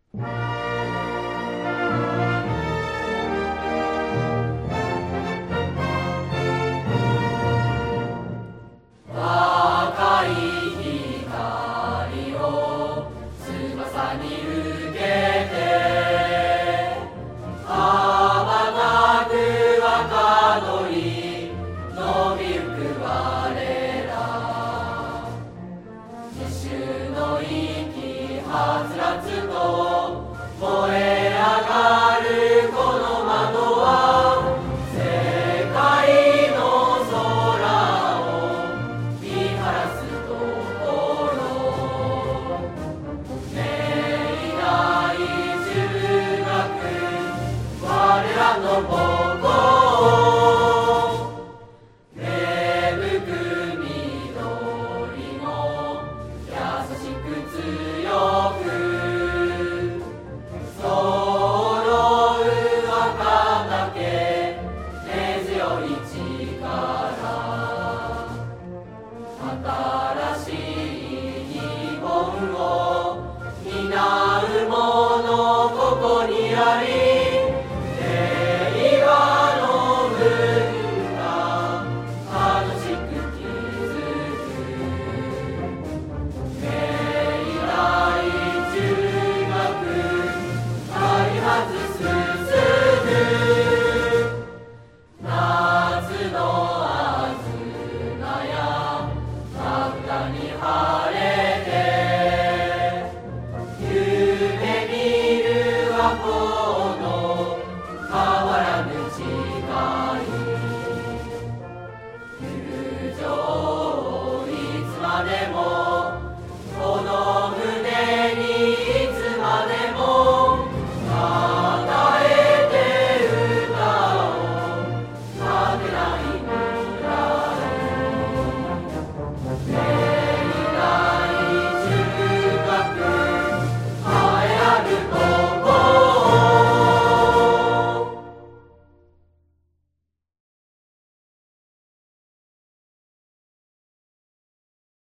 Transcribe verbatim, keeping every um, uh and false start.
赤い光を翼に受けて羽ばたく若鳥伸びゆく我ら自主の息はつらつと燃え上がるこの窓は世界の空を見晴らすところ明大中学我らの母校芽吹く緑も優しく強く揃う儚け根強い力新しい日本を担う者ここにあり平和の文化楽しく築く明大中学開発進む夏のあずなや真っ赤に晴れて夢見るは